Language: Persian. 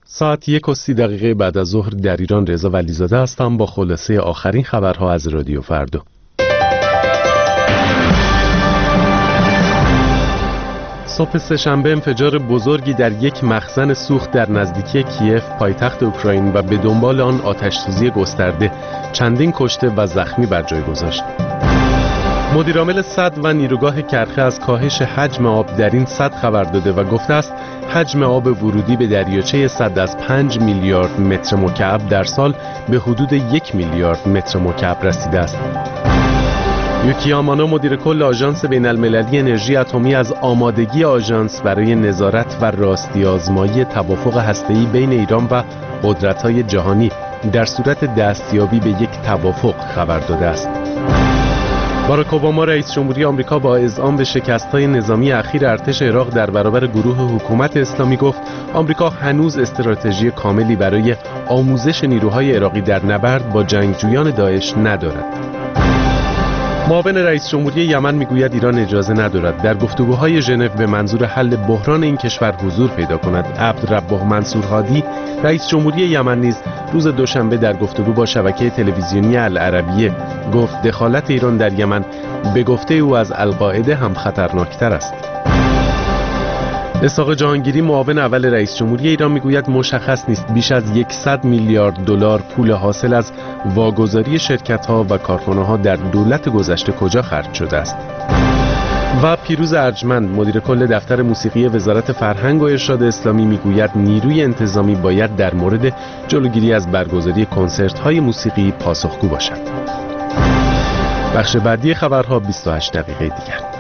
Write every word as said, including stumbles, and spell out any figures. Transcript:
ساعت یک و سی دقیقه بعد از ظهر در ایران. رضا ولیزاده هستم با خلاصه آخرین خبرها از رادیو فردا. صبح سه‌شنبه انفجار بزرگی در یک مخزن سوخت در نزدیکی کیف پایتخت اوکراین و به دنبال آن آتش‌سوزی گسترده چندین کشته و زخمی بر جای گذاشت. مدیرعامل سد و نیروگاه کرخه از کاهش حجم آب در این سد خبر داده و گفته است حجم آب ورودی به دریاچه سد از پنج میلیارد متر مکعب در سال به حدود یک میلیارد متر مکعب رسیده است. یوکی یامانا مدیر کل آژانس بین المللی انرژی اتمی از آمادگی آژانس برای نظارت و راستی آزمایی توافق هسته‌ای بین ایران و قدرت‌های جهانی در صورت دستیابی به یک توافق خبر داده است. باراک اوباما رئیس جمهوری آمریکا با اذعان به شکست‌های نظامی اخیر ارتش عراق در برابر گروه حکومت اسلامی گفت آمریکا هنوز استراتژی کاملی برای آموزش نیروهای عراقی در نبرد با جنگجویان داعش ندارد. معاون رئیس جمهوری یمن میگوید ایران اجازه ندارد در گفتگوهای ژنو به منظور حل بحران این کشور حضور پیدا کند. عبدالرب منصور هادی رئیس جمهوری یمن نیز روز دوشنبه در گفتگو با شبکه تلویزیونی العربیه گفت دخالت ایران در یمن به گفته او از القاعده هم خطرناکتر است. اسحاق جهانگیری معاون اول رئیس جمهوری ایران میگوید مشخص نیست بیش از صد میلیارد دلار پول حاصل از واگذاری شرکت‌ها و کارخانه‌ها در دولت گذشته کجا خرج شده است. و پیروز ارجمند مدیر کل دفتر موسیقی وزارت فرهنگ و ارشاد اسلامی میگوید نیروی انتظامی باید در مورد جلوگیری از برگزاری کنسرت‌های موسیقی پاسخگو باشد. بخش بعدی خبرها بیست و هشت دقیقه دیگر.